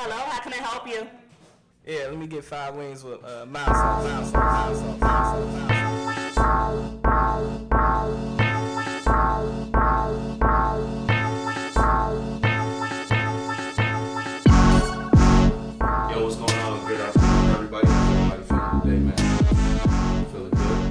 Hello, how can I help you? Yeah, let me get 5 wings with mouse sauce. Yo, what's going on? Good afternoon, everybody. How everybody feeling today, man? Feeling good?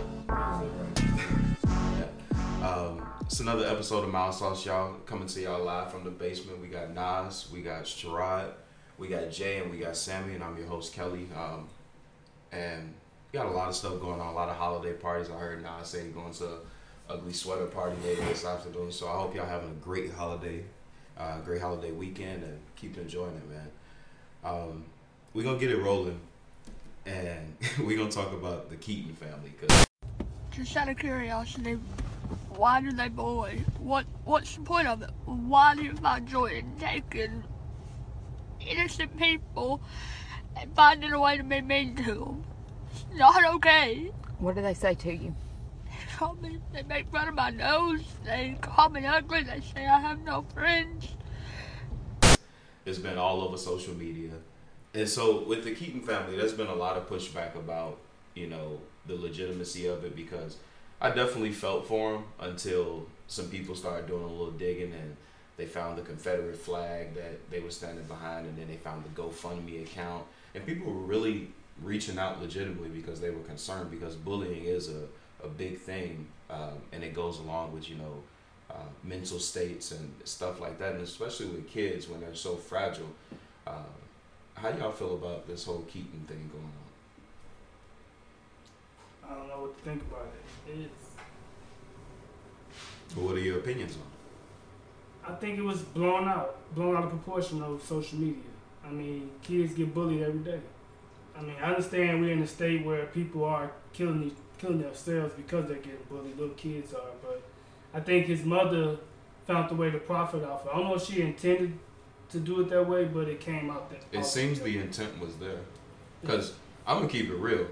It's another episode of Miles Sauce, y'all. Coming to y'all live from the basement. We got Nas, we got Sherrod, we got Jay, and we got Sammy, and I'm your host, Kelly. And we got a lot of stuff going on, a lot of holiday parties. I heard Nas say he's going to an ugly sweater party later this afternoon. So I hope y'all having a great holiday weekend, and keep enjoying it, man. We're going to get it rolling, and we're going to talk about the Keaton family. Just out of curiosity, why do they bully? What's the point of it? Why do you find joy in taking innocent people and finding a way to be mean to them? It's not okay. What do they say to you? They make fun of my nose. They call me ugly. They say I have no friends. It's been all over social media. And so with the Keaton family, there's been a lot of pushback about, the legitimacy of it, because I definitely felt for them until some people started doing a little digging and they found the Confederate flag that they were standing behind, and then they found the GoFundMe account. And people were really reaching out legitimately because they were concerned, because bullying is a big thing, and it goes along with, mental states and stuff like that, and especially with kids when they're so fragile. How y'all feel about this whole Keaton thing going on? I don't know what to think about it. What are your opinions on it? I think it was blown out of proportion of social media. I mean, kids get bullied every day. I mean, I understand we're in a state where people are killing themselves because they're getting bullied. Little kids are, but I think his mother found the way to profit off it. I don't know if she intended to do it that way, but it came out that. It seems the intent was there, because I'm gonna keep it real.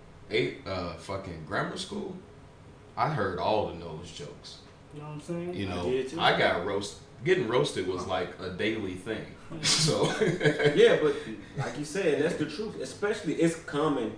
Fucking grammar school, I heard all the nose jokes. You know what I'm saying? I got roasted. Getting roasted was like a daily thing. So yeah, but like you said, that's the truth. Especially, it's common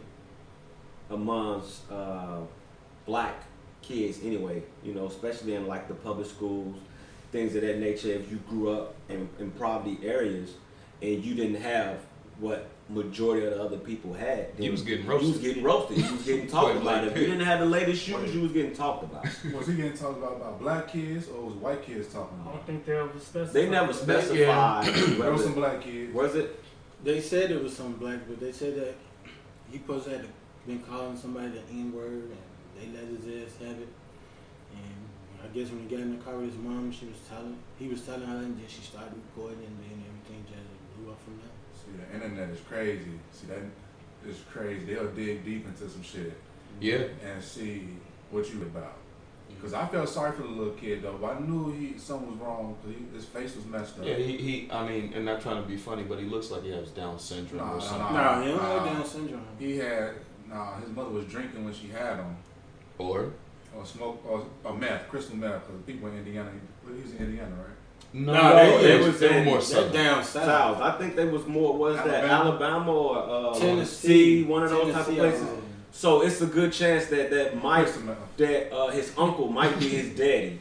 amongst black kids anyway. Especially in like the public schools, things of that nature. If you grew up in poverty areas and you didn't have what majority of the other people had, you was getting roasted. You was getting roasted. You was getting talked about. If you didn't have the latest shoes, you was getting talked about. Was he getting talked about black kids, or was white kids talking about? I don't think they ever specified. They never specified. There was some black kids. Was it? They said it was some black, but they said that he supposed to have been calling somebody the N-word, and they let his ass have it. And I guess when he got in the car with his mom, he was telling her, and then she started recording, and then everything just blew up from there. See, the internet is crazy. See, that is crazy. They'll dig deep into some shit. Yeah. And see what you about. Because I felt sorry for the little kid, though. But I knew something was wrong, because his face was messed up. Yeah, I mean, and not trying to be funny, but he looks like he has Down syndrome or something. No, he don't have Down syndrome. His mother was drinking when she had him. Or smoke, or meth, crystal meth, because people in Indiana, he was in Indiana, right? No, they were more down south. I think they was more, Alabama or Tennessee, one of those type of places. So it's a good chance that his uncle might be his daddy.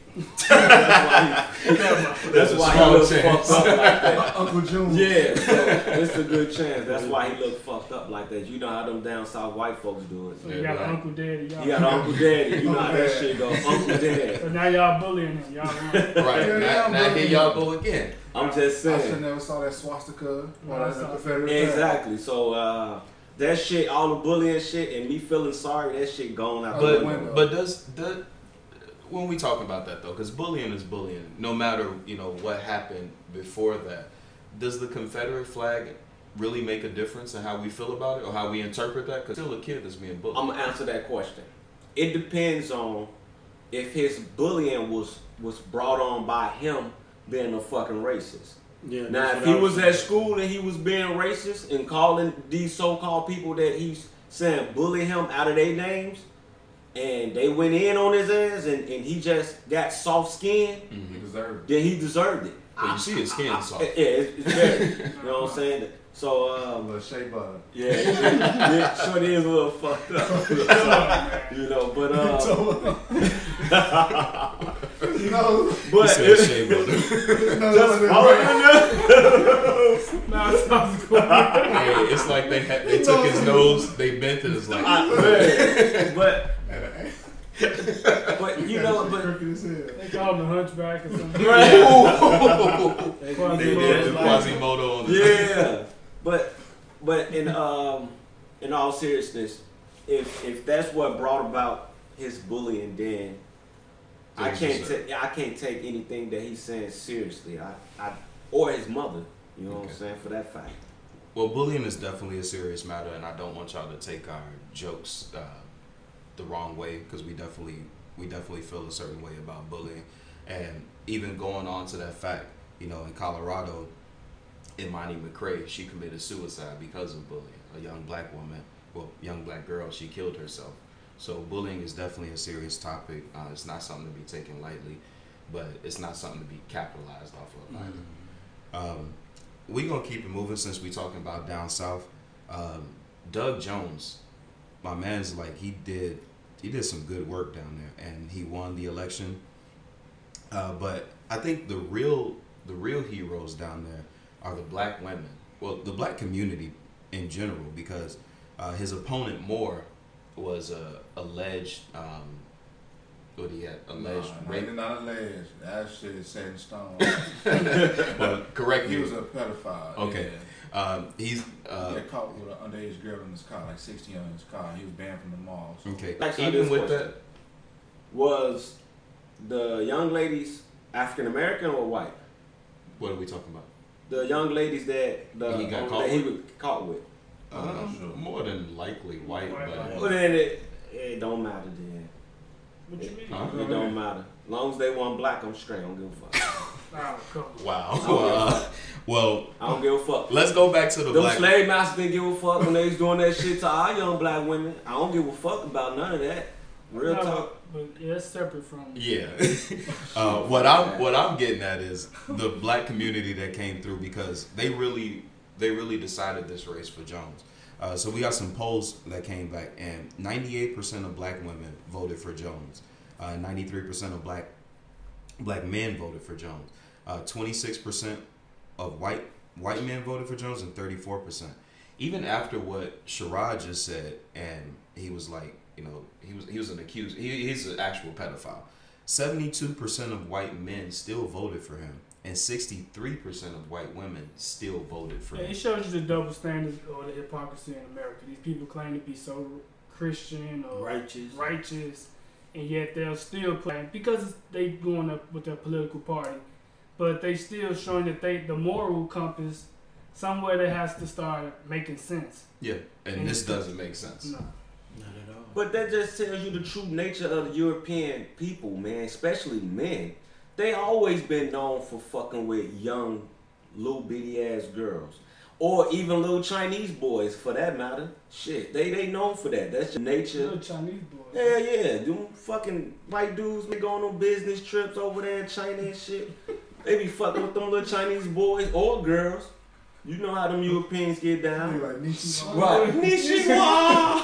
That's why he looks fucked up like that. Uncle June. Yeah, so it's a good chance. That's why he looked fucked up like that. You know how them down south white folks do it. So you got an Uncle Daddy. You got an Uncle Daddy. You know how that shit goes. Uncle Daddy. So now y'all bullying him. Y'all right. Now here y'all go again. I'm just saying. I should never saw that swastika. Exactly. So that shit, all the bullying shit, and me feeling sorry, that shit gone out the window. But when we talk about that though, because bullying is bullying, no matter what happened before that, does the Confederate flag really make a difference in how we feel about it or how we interpret that? Because still a kid that's being bullied. I'm gonna answer that question. It depends on if his bullying was brought on by him being a fucking racist. Yeah, now, if he was at school and he was being racist and calling these so-called people that he's saying bully him out of their names, and they went in on his ass and he just got soft skin, he deserved it. Then he deserved it. So you see his skin soft. Yeah, it's very. You know what I'm saying? So, A little shea butter. yeah, sure is a little fucked up. You know, but No. but He said shea butter. just follow the Nah, it sounds good. Hey, it's like they took his nose, they bent it. It's like but you know, but Crooked as hell. They call him the Hunchback or something. right. They did the Quasimodo on the Yeah, but in all seriousness, if that's what brought about his bullying, then I can't take anything that he's saying seriously. I or his mother, you know what I'm saying, for that fact. Well, bullying is definitely a serious matter, and I don't want y'all to take our jokes the wrong way, because we definitely feel a certain way about bullying. And even going on to that fact, you know, in Colorado, Imani McCrae, she committed suicide because of bullying. A young black woman, young black girl, she killed herself. So bullying is definitely a serious topic. It's not something to be taken lightly, but it's not something to be capitalized off of either. We're going to keep it moving since we're talking about down south. Doug Jones, my man's like, he did some good work down there, and he won the election. But I think the real heroes down there are the black women. Well, the black community in general, because his opponent Moore was alleged. What he had alleged rape. Not alleged. That shit is set in stone. Well, correct He me. was a pedophile. Okay. Yeah. He's He got caught with an underage girl in his car, like 16 in his car. He was banned from the mall. So. okay. Actually, Even this with question. that, Was the young ladies African American or white? what are we talking about? The young ladies that He got caught that he with? was caught with. I'm not sure. More than likely white, but Well, then it don't matter then. What you mean? Huh? It don't matter. As long as they want black, I'm straight. I don't give a fuck. Oh, come on. wow. Well, I don't give a fuck. let's go back to the Them black. slave masters didn't give a fuck when they was doing that shit to our young black women. I don't give a fuck about none of that. Real No, talk. But yeah, it's separate from. Yeah. What I'm getting at is the black community that came through, because they really decided this race for Jones. So we got some polls that came back, and 98% of black women voted for Jones. 93% of black men voted for Jones. 26% of white men voted for Jones, and 34%. Even after what Sherrod just said, and he was like, you know, he was an accused. He's an actual pedophile. 72% of white men still voted for him, and 63% of white women still voted for Yeah, him. it shows you the double standards or the hypocrisy in America. These people claim to be so Christian or righteous, and yet they'll still play because they going up with their political party, but they still showing that the moral compass somewhere that has to start making sense. Yeah, and this doesn't make sense. No. Not at all. But that just tells you the true nature of the European people, man, especially men. They always been known for fucking with young, little bitty ass girls. Or even little Chinese boys, for that matter. Shit, they known for that. That's the nature. Little Chinese boys. Yeah, yeah. Them fucking white dudes be going on business trips over there in China and shit. They be fucking with them little Chinese boys or girls. You know how them Europeans get down. He like Nishiwa. Right. Nishiwa!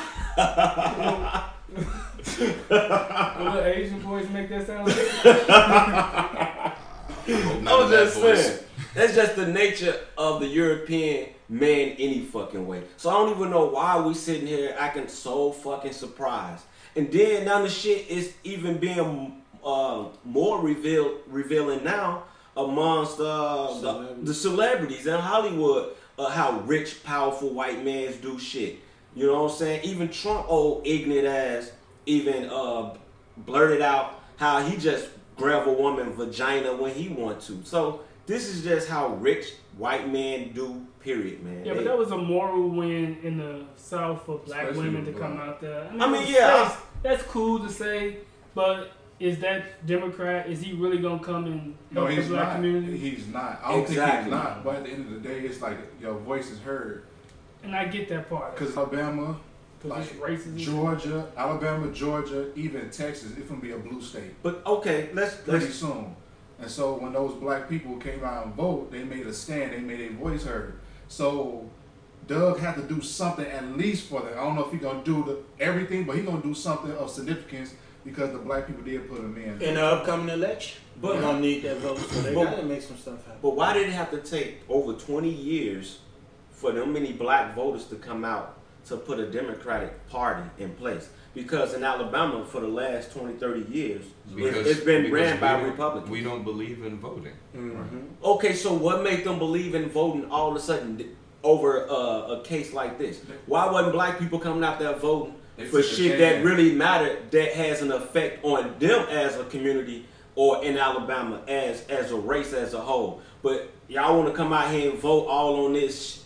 Little Asian boys make that sound like I'm just saying. That's just the nature of the European man any fucking way. So I don't even know why we sitting here acting so fucking surprised. And then now the shit is even being more revealing now amongst the celebrities in Hollywood, how rich, powerful white mans do shit. You know what I'm saying? Even Trump, old ignorant ass, even blurted out how he just grab a woman vagina when he want to. So this is just how rich white men do, period, man. Yeah, but that was a moral win in the South for black Especially women to with come black. out there. I mean, yeah. That's cool to say, but is that Democrat, is he really going to come and No, help the he's black not. community? He's not. I don't think Exactly. he's not. But at the end of the day, it's like your voice is heard. And I get that part. Because Alabama, Because it's racism. Georgia, Alabama, Georgia, even Texas, it's going to be a blue state But okay, let's pretty soon. And so when those black people came out and vote, they made a stand, they made their voice heard. So Doug had to do something at least for them. I don't know if he's going to do everything, but he's going to do something of significance because the black people did put him in. In the upcoming election, But- they're gonna need that vote, so they But- gotta make some stuff happen. But why did it have to take over 20 years for them many black voters to come out to put a Democratic Party in place? Because in Alabama, for the last 20, 30 years, it's been ran by Republicans. We don't believe in voting. Okay, so what made them believe in voting all of a sudden over a case like this? Why wasn't black people coming out there voting for shit that really mattered, that has an effect on them as a community or in Alabama as a race as a whole? But y'all want to come out here and vote all on this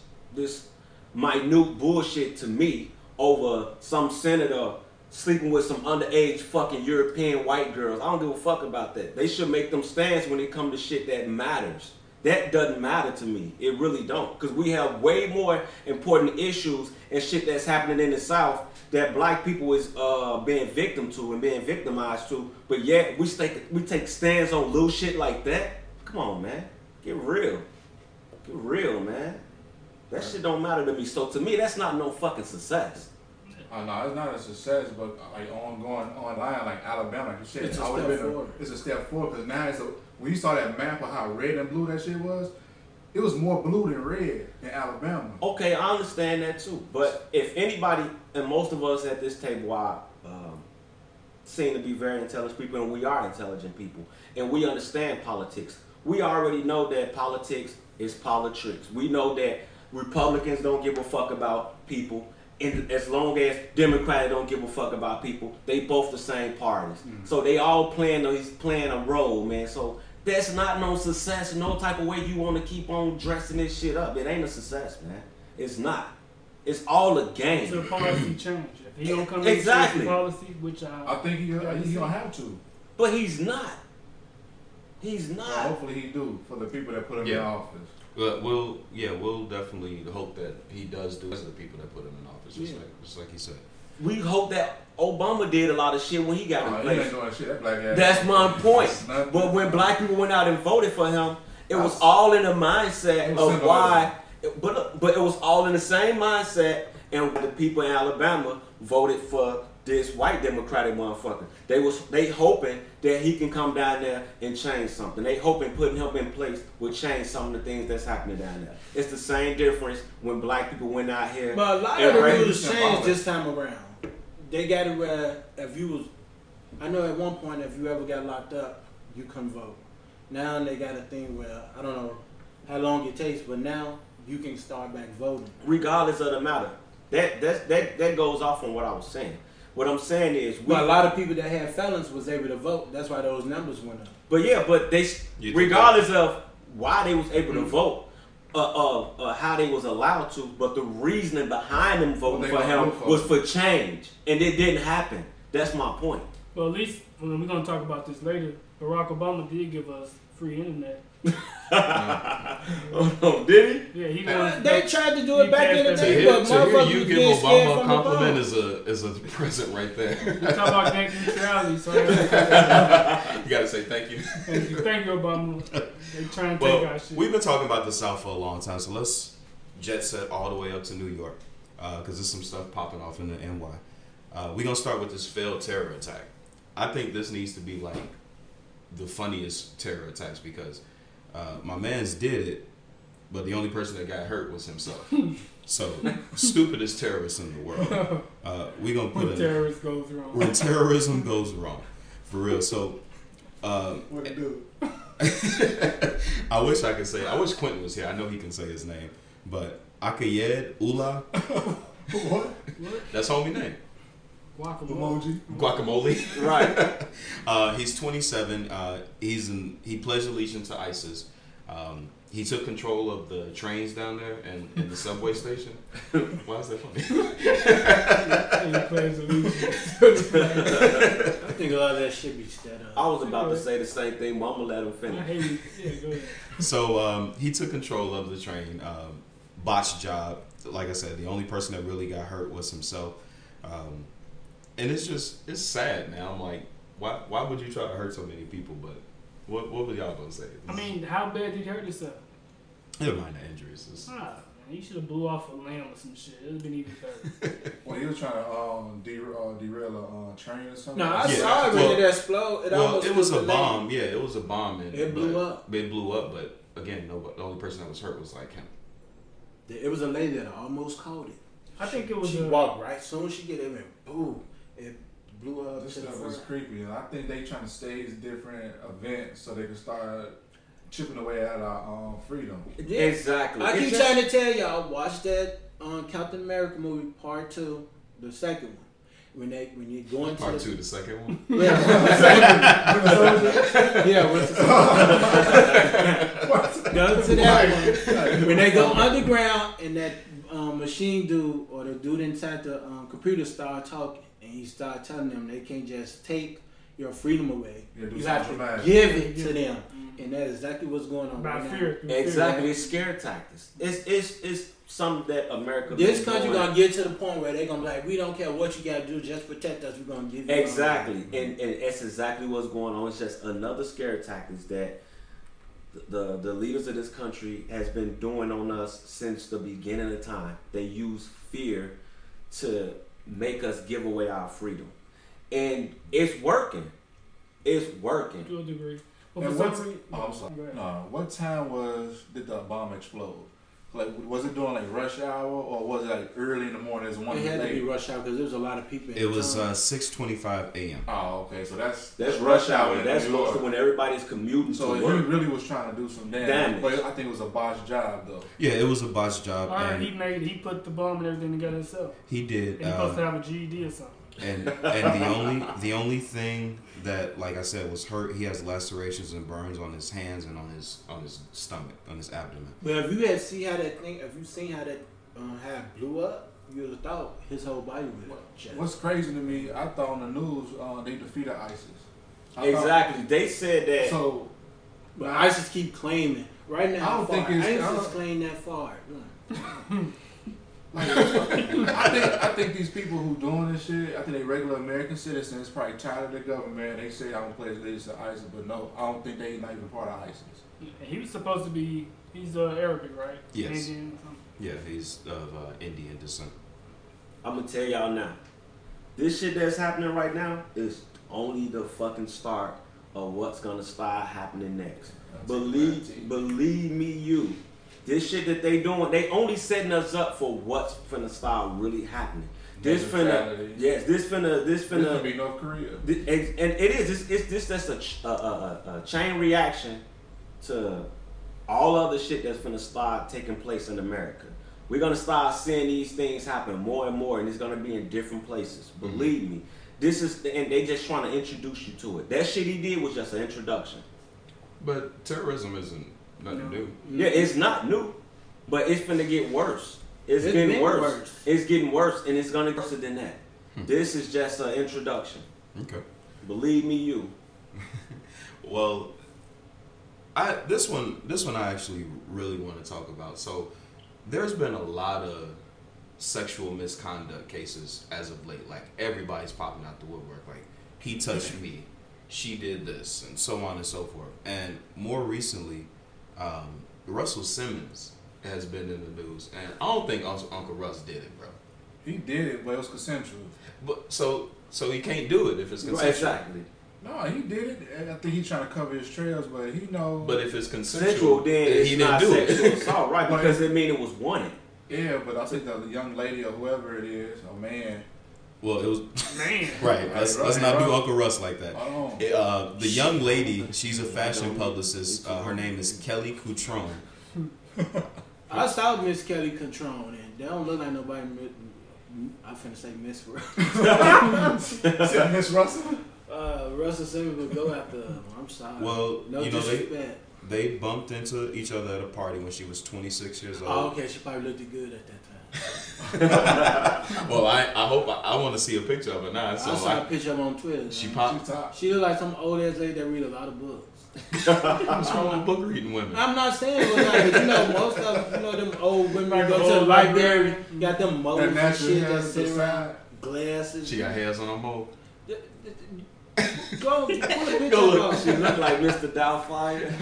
minute bullshit to me over some senator sleeping with some underage fucking European white girls. I don't give a fuck about that. They should make them stands when it comes to shit that matters. That doesn't matter to me. It really don't. Because we have way more important issues and shit that's happening in the South that black people is being victim to and being victimized to. But yet we take stands on little shit like that. Come on, man. Get real. Get real, man. That shit don't matter to me. So to me, that's not no fucking success. No, it's not a success, but like ongoing online, like Alabama, like you said, It's a step forward. It's a step forward because now when you saw that map of how red and blue that shit was, it was more blue than red in Alabama. Okay, I understand that too. But if anybody, and most of us at this table are seem to be very intelligent people, and we are intelligent people, and we understand politics. We already know that politics is politics. We know that Republicans don't give a fuck about people. And as long as Democrats don't give a fuck about people, they both the same parties. So they all playing a role, man. So that's not no success. No type of way you want to keep on dressing this shit up. It ain't a success, man. It's not. It's all a game. It's a policy change. If he don't come Exactly. in policy, which I think he's gonna have to. But he's not. He's not. Hopefully he do for the people that put him in Yeah. office. But we'll definitely hope that he does do as the people that put him in office, just like he said. We hope that Obama did a lot of shit when he got in He place. ain't doing shit. That black ass. That's my point. It's nothing. But when black people went out and voted for him, it was all in the mindset It was of why. But it was all in the same mindset, and the people in Alabama voted for this white Democratic motherfucker. They hoping that he can come down there and change something. They hoping putting him in place will change some of the things that's happening down there. It's the same difference when black people went out here. But a lot and of the raised rules them changed up. this time around. They got it where if you was, I know at one point if you ever got locked up, you couldn't vote. Now they got a thing where I don't know how long it takes, but now you can start back voting. Regardless of the matter, that goes off on what I was saying. What I'm saying is, But a lot of people that had felons was able to vote. That's why those numbers went up. but they, You regardless of why they was able to vote, how they was allowed to, but the reasoning behind them voting What for they him gonna vote for? was for change, and it didn't happen. That's my point. well, at least we're gonna talk about this later. Barack Obama did give us free internet. Oh no, did he? Yeah, he gonna. They tried to do it back in the To day, hear, but to hear motherfuckers you was give getting scared Obama a from the compliment phone. is a present right there. We talk about net neutrality, so I You gotta say thank you. thank you, Obama. They trying to take Well, our shit. we've been talking about the South for a long time, so let's jet set all the way up to New York, because there's some stuff popping off in the NY. We're gonna start with this failed terror attack. I think this needs to be like the funniest terror attacks because my man's did it, but the only person that got hurt was himself. So stupidest terrorist in the world. We're gonna put when terrorist goes wrong. when terrorism goes wrong, for real. So. What to do? I wish I could say. I wish Quentin was here. I know he can say his name, but Akayed Ula. What? That's homie name. Guacamole. Guacamole. Right. He's 27. He pledged allegiance to ISIS. He took control of the trains down there and in the subway station. Why is that funny? He plays allegiance. I think a lot of that shit be set up. I was about to say the same thing, but I'm gonna let him I finish. hate it. Yeah, go ahead. So he took control of the train. Botched job. Like I said, the only person that really got hurt was himself. And it's sad, man. I'm like, why would you try to hurt so many people? But What were y'all gonna say? I mean, how bad did he hurt himself? Never mind the injuries. Man, he should have blew off a limb or some shit. It would have been even better. Well, he was trying to derail a train or something. No, I Yeah, saw it well- when it exploded. It was a killed the bomb. lady. Yeah, it was a bomb. And It blew up. It blew up, but again, the only person that was hurt was like him. It was a lady that almost caught it. I think it was She a- walked right. Soon as she get it, went boom. It blew up. This to the stuff was front. creepy, and I think they trying to stage different events so they can start chipping away at our freedom. Yeah. Exactly. I It's keep just- trying to tell y'all, watch that Captain America movie Part 2, the second one. When you go into Part 2, the second one. Yeah, yeah. What's go to that one. When they go underground and that machine dude or the dude inside the computer start talking, and he start telling them they can't just take your freedom away. Yeah, do You have to something dramatic. give it to them, and that's exactly what's going on About right fear. now. Exactly, it's scare tactics. It's something that America. This been country doing. gonna get to the point where they gonna be like, we don't care what you gotta do, just protect us. We're gonna give you Exactly, and that's exactly what's going on. It's just another scare tactics that the leaders of this country has been doing on us since the beginning of time. They use fear to make us give away our freedom, and it's working. It's working. To a degree. But And for what's, some reason, oh, I'm sorry. Go ahead. No, what time did the bomb explode? Like, was it during like rush hour or was it like early in the morning? It's one It had to be late. rush hour because there was a lot of people. It was town. 6:25 a.m. Oh, okay. So that's Rush hour. in That's New York. when everybody's commuting So to he work. really was trying to do some damage. But I think it was a botched job though. Yeah, it was a botched job, Or and he put the bomb and everything together himself. he did. And he's supposed to have a GED or something. And the only thing that, like I said, was hurt. He has lacerations and burns on his hands and on his stomach, on his abdomen. But if you had seen how that thing, if you seen how that how it blew up, you would have thought his whole body would have just. What's crazy to me, I thought on the news they defeated ISIS. I thought- Exactly. They said that. So But ISIS keep claiming right now. I don't think it's- I ISIS don't- claim that far. like, I think these people who doing this shit, I think they regular American citizens probably tired of the government. They say I'm gonna pledge allegiance to ISIS, but no, I don't think they not even part of ISIS. He was supposed to be. He's Arabic, right? Yes. Indian or something. Yeah, he's of Indian descent. I'm gonna tell y'all now. This shit that's happening right now is only the fucking start of what's gonna start happening next. Believe me, you. This shit that they doing, they only setting us up for what's finna start really happening. This finna, yes, this finna. This gonna be North Korea. And it is. It's just a chain reaction to all other shit that's finna start taking place in America. We're gonna start seeing these things happen more and more, and it's gonna be in different places. Believe me. This is, and they just trying to introduce you to it. That shit he did was just an introduction. But terrorism isn't nothing new. Yeah, it's not new, but it's finna get worse. It's It's getting been worse. worse. It's getting worse, and it's gonna get worse than that. This is just an introduction. Okay. Believe me, you. Well, this one I actually really want to talk about. So there's been a lot of sexual misconduct cases as of late. Like everybody's popping out the woodwork. Like he touched me, she did this, and so on and so forth. And more recently, Russell Simmons has been in the news, and I don't think Uncle Russ did it, bro. He did it, but it was consensual. But so he can't do it if it's consensual. Exactly. No, he did it. And I think he's trying to cover his trails, but he knows. But if it's Sexual, consensual, then he it's didn't not do sexual it. assault, right? Because it mean it was wanted. Yeah, but I think the young lady or whoever it is, or man. Well, it was Man. right. Let's not do Uncle Russ like that. Oh. The young lady, she's a fashion publicist. Her name is Kelly Cutrone. I saw Miss Kelly Contron, and they don't look like nobody. I'm finna say Miss Miss Russell? Russell Simmons would go after her. I'm sorry. Well, no you know, disrespect. they bumped into each other at a party when she was 26 years old. Oh, okay. She probably looked good at that time. Well, I hope I want to see a picture of her now. So I saw a picture of her on Twitter. she man. popped. She look like some old ass lady that read a lot of books. What's wrong with book reading women? I'm not saying it was like, but you know, most of them old women Like go the to the old library, library. got them moles That and natural shit hair that to sit the around, side. glasses. She got hairs on her mole. Go pull a picture Go up. She looked like Mr. Doubtfire.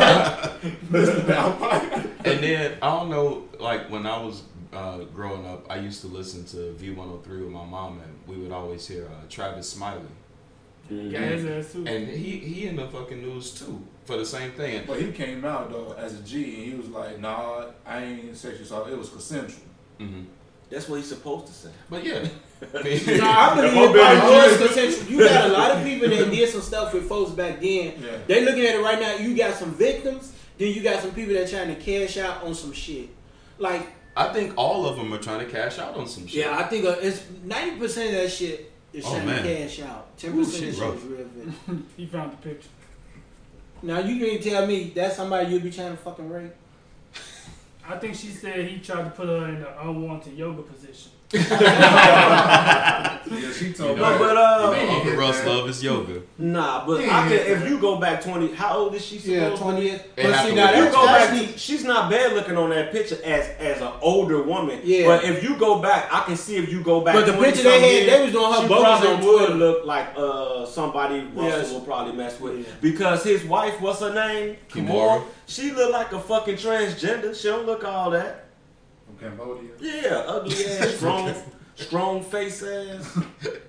Mr. Doubtfire. And then I don't know, like when I was growing up, I used to listen to V103 with my mom, and we would always hear Travis Smiley, Got his ass too. and he in the fucking news too for the same thing. But he came out though as a G, and he was like, "Nah, I ain't sexual assault. It was consensual." Mm-hmm. That's what he's supposed to say. But yeah, Nah, I believe it probably was consensual. You got a lot of people that did some stuff with folks back then. Yeah. They looking at it right now. You got some victims, then you got some people that trying to cash out on some shit. Like, I think all of them are trying to cash out on some shit. yeah, I think it's 90% of that shit is Oh, trying man. to cash out. 10% Ooh, of that shit shit rough. is real victim. He found the picture. Now you can't tell me that's somebody you'll be trying to fucking rape. I think she said he tried to put her in an unwanted yoga position. Yeah, she told You know, me. But Uncle Russ love his yoga. nah, but Yeah, I can, yeah. if you go back 20, how old is she? Yeah, supposed to 20 be? years. It But see, happened now with If you that's go back, actually she's not bad looking on that picture as an older woman. Yeah. But if you go back, I can see if you go back. But the 20 picture they some had, years, they was doing her she bogus probably on would Twitter. look like somebody Russell Yes. will probably mess with Yeah. because his wife, what's her name? Kimora. She look like a fucking transgender. She don't look all that. From Cambodia. Yeah, ugly ass, strong face ass.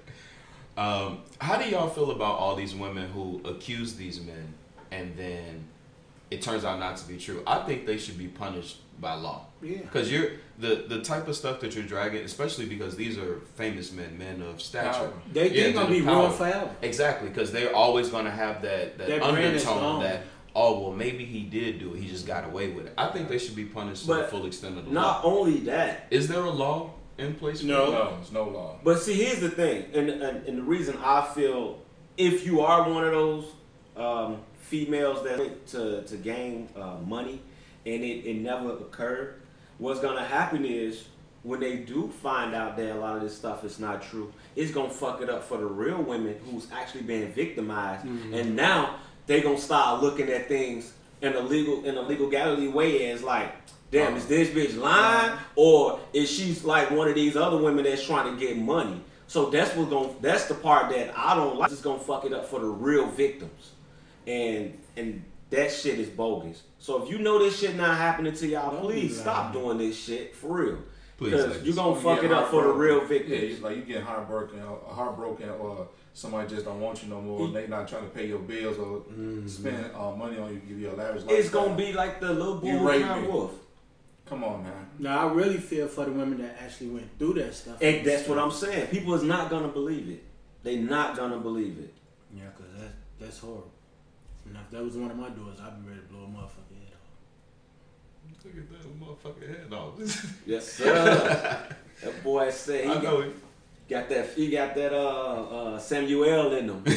How do y'all feel about all these women who accuse these men and then it turns out not to be true? I think they should be punished by law. Yeah. Because you're the type of stuff that you're dragging, especially because these are famous men of stature. Power. They gonna be power. ruined forever. Exactly, because they're always going to have that That brand is undertone gone. that, oh, well, maybe he did do it. He just got away with it. I think they should be punished to the But full extent of the Not law. only that, Is there a law in place? No. No, there's no law. but see, here's the thing, and the reason I feel if you are one of those females that went to gain money and it never occurred, what's gonna happen is when they do find out that a lot of this stuff is not true, it's gonna fuck it up for the real women who's actually being victimized, and now they gonna start looking at things in a legality way as like, damn, is this bitch lying or is she like one of these other women that's trying to get money? So that's the part that I don't like. It's gonna fuck it up for the real victims, and that shit is bogus. So if you know this shit not happening to y'all, Don't please be stop lying. doing this shit for real. Please, Because ladies. you're gonna You fuck get it up for the real heartbroken. victims. Yeah, it's like you get heartbroken, or somebody just don't want you no more. They not trying to pay your bills or spend money on you, give you a lavish lifestyle. It's gonna be like the little You bull raped crying me. wolf. Come on, man. Now I really feel for the women that actually went through that stuff. And that's what I'm saying. People is not gonna believe it. They not gonna believe it. Yeah, cause that's horrible. And if that was one of my daughters, I'd be ready to blow a motherfucker head off. Look at that motherfucking head off. Yes, sir. That boy said I know it. he got that Samuel in him.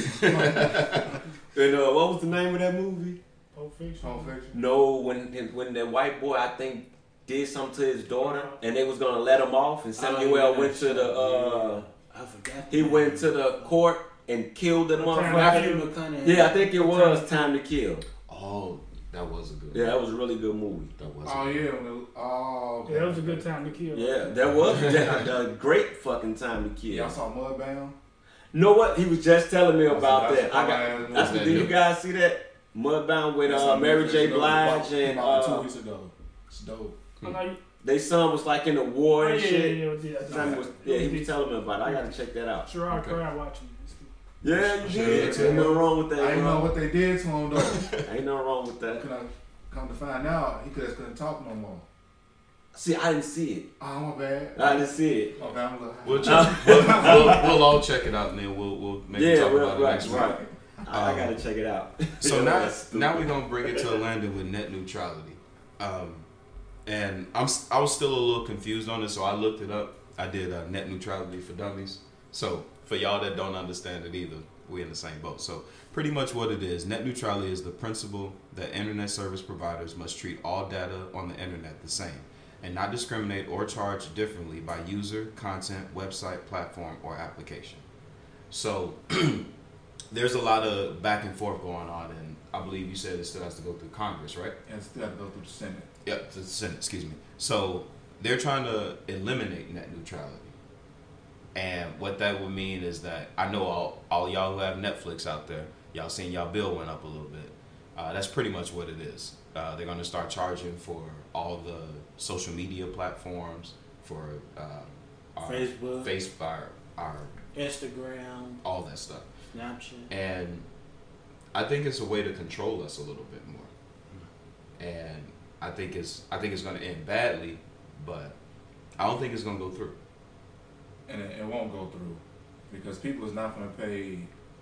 And what was the name of that movie? Pulp Fiction. Pulp Fiction. No, when the white boy I think did something to his daughter and they was gonna let him off and Samuel went to the I forgot. he went to the court and killed the Matthew motherfucker. McConaughey. Yeah, I think it was Time to Kill. Oh, that was a good Yeah, that was a really good movie. That was Oh yeah. Okay. Yeah, that was a good time to kill. Yeah, that was a great fucking Time to Kill. Y'all saw Mudbound? Know what? He was just telling me about That's that. I fire-ass got. That's movie. did you guys see that Mudbound with That's on Mary Netflix. J. It's Blige about and 2 weeks ago. It's dope. I know you. they son was like in the war and shit. Son was, Yeah, he was telling me about it. I gotta check that out. Sure, I Okay. cried watching this. Yeah, you Sure, did. yeah. Ain't nothing wrong with that, I didn't know bro. what they did to him though. Ain't nothing wrong with that. Come to find out, he just couldn't talk no more. See, I didn't see it. Oh, my bad. I didn't see it. Okay, I'm good. we'll all check it out and then we'll maybe Yeah, talk well, about it right, next week. right. I gotta check it out. So Yeah, now that's stupid. now we're gonna bring it to Landon with net neutrality, and I was still a little confused on it, so I looked it up. I did net neutrality for dummies. So for y'all that don't understand it either, we're in the same boat. So pretty much what it is, net neutrality is the principle that internet service providers must treat all data on the internet the same and not discriminate or charge differently by user, content, website, platform, or application. So there's a lot of back and forth going on, and I believe you said it still has to go through Congress, right? And still have to go through the Senate. Yep, to the Senate, excuse me. So they're trying to eliminate net neutrality. And what that would mean is that I know all y'all who have Netflix out there, y'all seen y'all bill went up a little bit. That's pretty much what it is. They're going to start charging for all the social media platforms, for our Facebook, our Instagram, all that stuff. Snapchat. And I think it's a way to control us a little bit more. And I think it's going to end badly, but I don't think it's going to go through. And it won't go through because people is not going to pay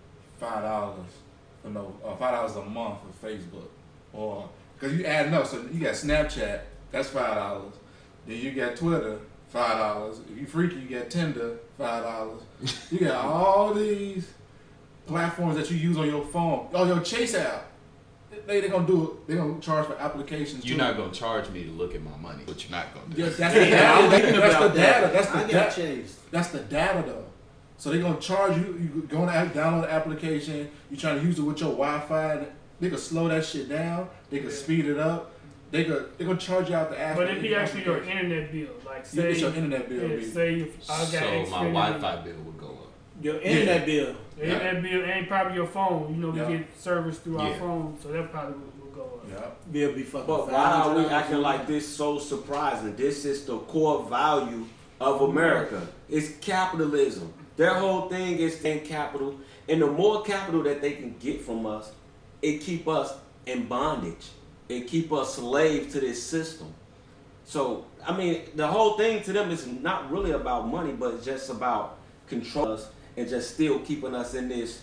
$5 for $5 a month for Facebook, or because you adding up. So you got Snapchat, that's $5. Then you got Twitter, $5. If you freaky, you got Tinder, $5. You got all these platforms that you use on your phone. Oh, your Chase app. They're gonna do it. They're gonna charge for applications. You're not gonna charge me to look at my money, but you're not gonna do. Yes, that's the data. That's the data. That's the I got data. chased. That's the data though. So they're gonna charge you. You go on download the application. You trying to use it with your Wi-Fi. They could slow that shit down. They could speed it up. They're gonna charge you out the app. But it'd be actually your internet bill. Like say it's your internet bill. Yeah, say if I got So Xfinity, my Wi-Fi bill would go up. Your internet bill. the internet bill ain't probably your phone. You know, we Yeah. get service through our Yeah. phone, so that probably will go up. Yeah. Bill be fucking. But why are we $500 acting like this so surprising? This is the core value of America. It's capitalism. Their whole thing is in capital. And the more capital that they can get from us, it keep us in bondage. It keep us slaves to this system. So, I mean, the whole thing to them is not really about money, but it's just about control us and just still keeping us in this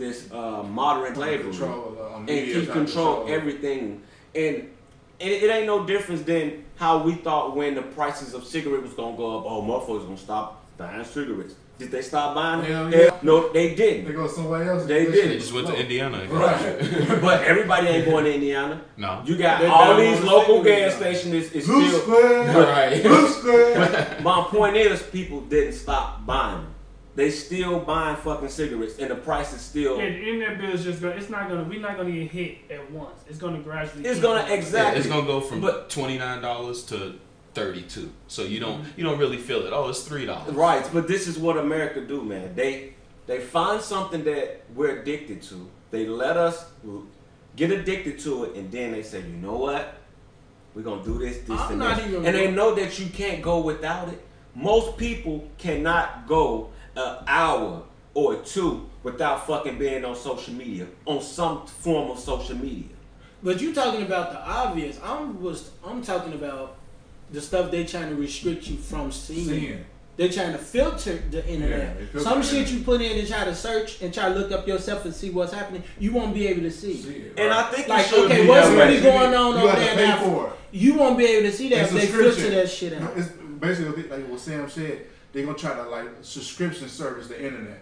modern slavery. And keep control everything. And it ain't no difference than how we thought when the prices of cigarettes was gonna go up. Oh, motherfuckers gonna stop buying cigarettes. Did they stop buying them? Hell yeah. No, they didn't. They go somewhere else. They That did. shit They just went to low. Indiana. Right. But everybody ain't going to Indiana. No. You got They all down these on the local cigarette gas line. stations is Blue still. Square. Right. Blue Square. My point is, people didn't stop buying them. They still buying fucking cigarettes, and the price is still. Yeah, the internet bill is just gonna. It's not gonna. We're not gonna get hit at once. It's gonna gradually. It's keep gonna going. Yeah, exactly. it's gonna go from But- $29 to $32. So you don't really feel it. Oh, it's $3. Right, but this is what America do, man. They find something that we're addicted to. They let us get addicted to it, and then they say, you know what? We're gonna do this, I'm and not this. even- And they know that you can't go without it. Most people cannot go an hour or two without fucking being on social media, on some form of social media. But you talking about the obvious. I'm talking about the stuff they trying to restrict you from seeing. They trying to filter the internet. Yeah, they filter Some the shit internet. you put in and try to search and try to look up yourself and see what's happening, you won't be able to see. And I think Like, it should okay, be what's that really way. going on You over have to there pay now? for it. You won't be able to see that It's if they subscription. filter that shit out. It's basically like what Sam said. They're gonna try to like subscription service the internet.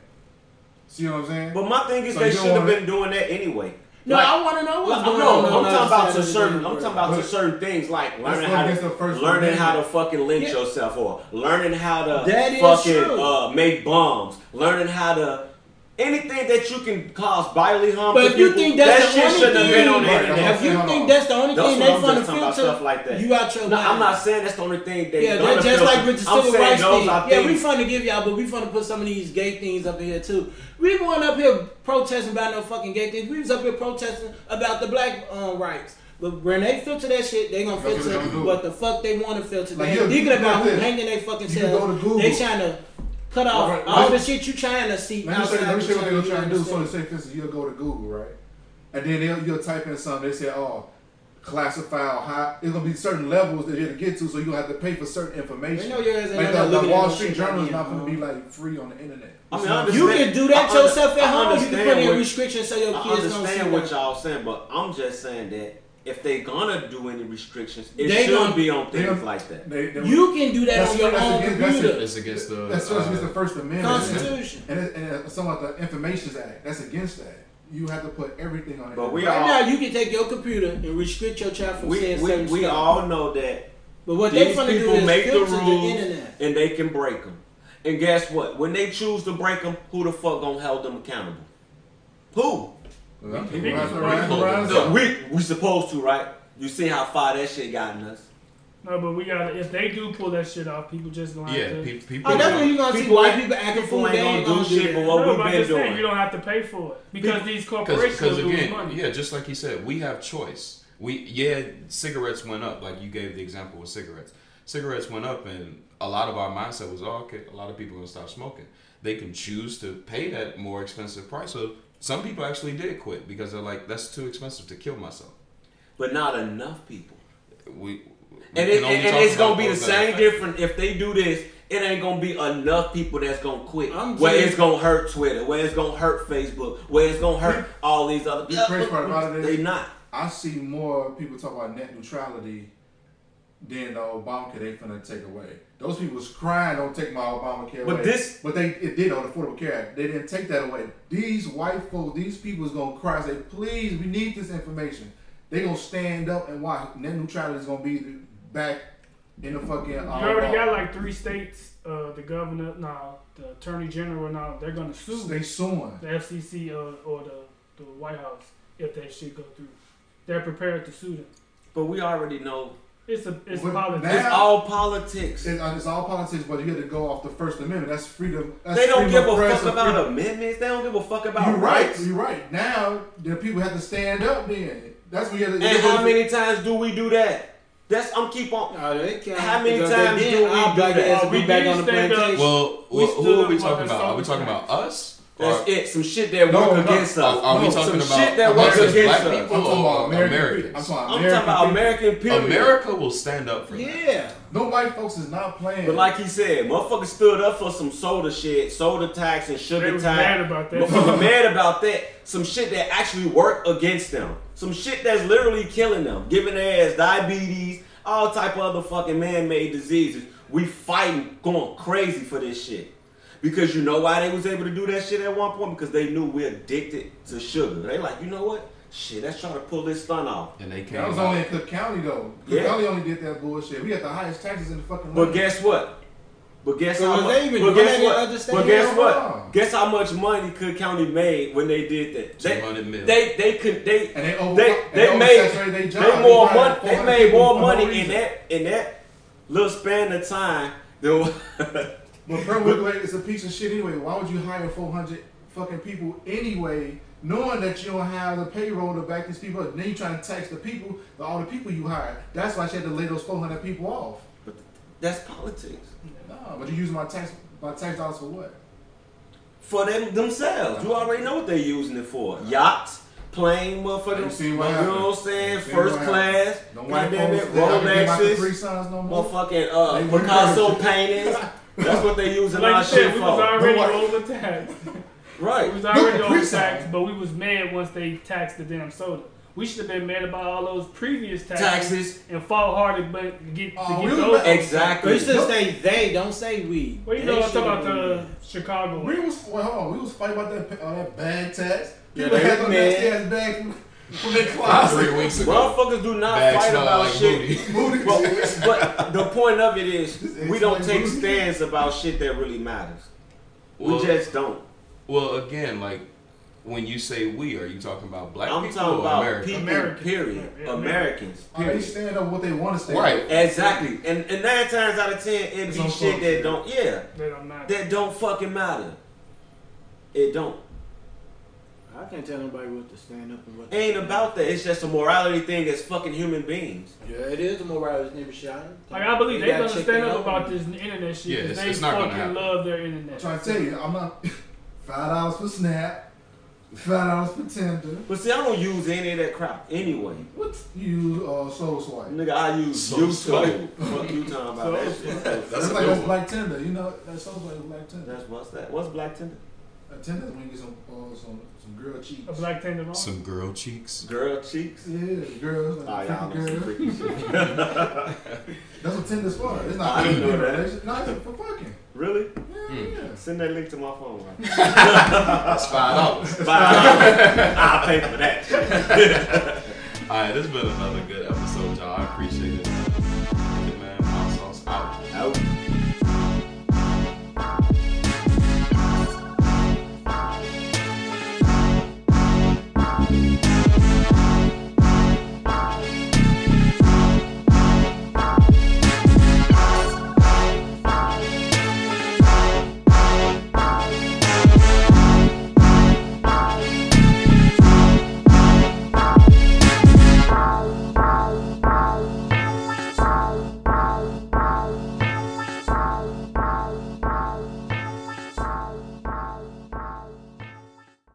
See what I'm saying? But my thing is So they you don't should have wanna- been doing that anyway. No, Like- I want to know what's I'm going on. talking the about other to side of the certain. I'm network. talking about to But- certain things like Let's learning go how against to the First learning Amendment. how to fucking lynch Yeah. yourself, or learning how to That is fucking true. make bombs, learning how to anything that you can cause bodily harm But to if you people. think that's that the shit only shouldn't have been on the thing, Right, internet. if you Hold think on. that's the only That's thing what they I'm finna just talking about, filter, stuff like that. you out your No, mind. I'm not saying that's the only thing they. Yeah, gonna that's just filter. like with the I'm civil saying rights those thing. are Yeah, we things- finna give y'all, but we finna put some of these gay things up in here too. We weren't up here protesting about no fucking gay things. We was up here protesting about the black rights. But when they filter that shit, they gonna That's what filter they gonna do. what the fuck they want to filter. Like, They you- ain't thinking you about like who this. hanging they fucking You can go to self. Google. They trying to cut off Right, all right. the shit you trying to see Let me show outside. you what they're what gonna try to do. So understand. say, for instance, you'll go to Google, right? And then you'll type in something. They say, oh, classify or high. It's gonna be certain levels that you have to get to, so you'll have to pay for certain information. They know your ass ain't Like out there the looking Wall at no Street shit Journal like is not that, gonna be huh? like free on the internet. I mean, So- I You understand- can do that I yourself at I home. You can understand put in what- restrictions so your I kids don't see understand what that. y'all saying, but I'm just saying that if they gonna do any restrictions, it They should gonna- be on they things gonna- like that. You can do that That's- on your that's own against- that's computer. It's against the That's against the First Amendment. Constitution. And it's something like the Information Act. That's against that. You have to put everything on it. But we Right all- now, you can take your computer and restrict your child from saying certain We stuff. all know that But what they these finna do people is make the filter the rules internet. and they can break them. And guess what? When they choose to break them, who the fuck gonna hold them accountable? Who? Well, People have to right rise around up. We supposed to, right? You see how far that shit gotten us. No, but we gotta. If they do pull that shit off, people just gonna have to. People. Oh, that's when you gonna see People white ain't- people acting people fool. ain't They gonna ain't do gonna shit, do but that. what No, we've but I'm been just saying, doing. you don't have to pay for it because these corporations Because will lose again, money. yeah, just like you said, we have choice. Cigarettes went up. Like you gave the example with cigarettes. Cigarettes went up, and a lot of our mindset was, okay, a lot of people are gonna stop smoking. They can choose to pay that more expensive price. So some people actually did quit because they're like, that's too expensive to kill myself. But not enough people. We And can only talk it's gonna about be the those same that- difference if they do this. It ain't gonna be enough people that's gonna quit. I'm Where just- it's gonna hurt Twitter, where it's gonna hurt Facebook, where it's gonna hurt all these other The crazy part about it is, They not. I see more people talk about net neutrality than the Obamacare they finna take away. Those people was crying, don't take my Obamacare But away. But it did on the Affordable Care Act. They didn't take that away. These white folks, these people is gonna cry and say, please, we need this information. They gonna stand up and watch. Net neutrality is gonna be back in the fucking. You already got like 3 states. The governor, the attorney general, they're gonna sue They suing. the FCC or the White House if that shit go through. They're prepared to sue them. But we already know It's But politics. now- it's all politics. It's all politics, but you have to go off the First Amendment. That's freedom. That's They don't freedom give of a press fuck and about freedom. amendments. They don't give a fuck about You're right. rights. You're right. Now the people have to stand up. Then that's when you have to. And how many times do we do that? I'm keep on. No, they can't. How many because times they do did we our do black that? ass to We be back did on the stand up. plantation. Well, We who stood are we up talking on about? Are we the talking Southern about us? That's Or it. Some shit that No, work no. against us. are we No, talking some about shit that works America's against black us. people I'm talking about or American. Americans? I'm talking I'm talking about people. American period. America will stand up for that. Yeah. No white folks is not playing. But like he said, motherfuckers stood up for some soda shit, soda tax and They sugar was tax. mad about that. Motherfuckers mad about that. Some shit that actually work against them. Some shit that's literally killing them, giving their ass diabetes, all type of other fucking man-made diseases. We fighting, going crazy for this shit. Because you know why they was able to do that shit at one point? Because they knew we're addicted to sugar. They like, you know what? Shit, let's try to pull this stunt off. And they came that was out. only in Cook County though. Cook Yeah. County only did that bullshit. We got the highest taxes in the fucking. But land. guess what? But guess So how was much? they even But doing guess that in what? other states? But guess Hell what? no. Guess how much money Cook County made when they did that? 200 million. They could they And they over. they and made oversaturated their job. they more hired money. They 400 made people more for no money in reason. that little span of time than. But Brentwood is a piece of shit anyway. Why would you hire 400 fucking people anyway, knowing that you don't have the payroll to back these people up? Then you trying to tax the people, all the people you hired. That's why she had to lay those 400 people off. That's politics Nah, but you using my tax dollars for what? for themselves. You already know what they're using it for. Yachts, plane, motherfuckers. You see You what know happened. what I'm saying? You see First what class. happened. No white Goddamn it, folks, they don't give out the three Rolexes. sons no more. Motherfucking They wouldn't Picasso hurt you. paintings. That's what they using Like our you shit said, we was for. already Nobody- overtaxed. Right. We was already No, overtaxed, but we was mad once they taxed the damn soda. We should have been mad about all those previous taxes Taxes. and fought hard to get we was those. mad- Exactly. But you should say they, don't say we. Well, you They know, I'm talking should've about been the mad. Chicago We one. was we was fighting about that bad tax. Yeah, People they had was no mad. nasty ass bag from their closet. 3 weeks ago. Motherfuckers do not Bag fight smell about like shit. booty. But the point of it is, we don't It's take like booty. stands about shit that really matters. Well- We just don't. Well, again, like when you say we, are you talking about black I'm people talking or about Americans? people, Americans. period. Yeah, Americans, They period. stand up what they want to stand Right. up. Exactly. And 9 times out of 10, it It's be on shit fuck that shit. don't, They don't matter. that don't fucking matter. It don't. I can't tell nobody what to stand up and what It ain't about that. It's just a morality thing as fucking human beings. Yeah, it is a morality neighbor shot. Like, I believe they gotta gonna check stand their up own. about this internet shit. Yeah, 'Cause it's they not gonna fucking happen. love their I'm internet. trying to tell you, I'm not $5 for Snap, $5 for Tinder. But see, I don't use any of that crap anyway. What you Soul Swipe? Nigga, I use So YouTube. swipe. Fuck you talking about that shit. That's That's a like good that's one. Black Tinder. You know that Soul Swipe is Black Tinder. That's what's that? What's Black Tinder? Tinder is when you get some girl cheeks. A black tender wrong. Some girl cheeks. Girl cheeks. Yeah, girls. Oh, Like y'all know some girls. freaky shit. That's what Tinder's for. It's not I didn't know for that. relationship. No, it's for fucking. Really? Yeah. Send that link to my phone, right? That's $5. $5. I'll pay for that shit. All right, this has been another good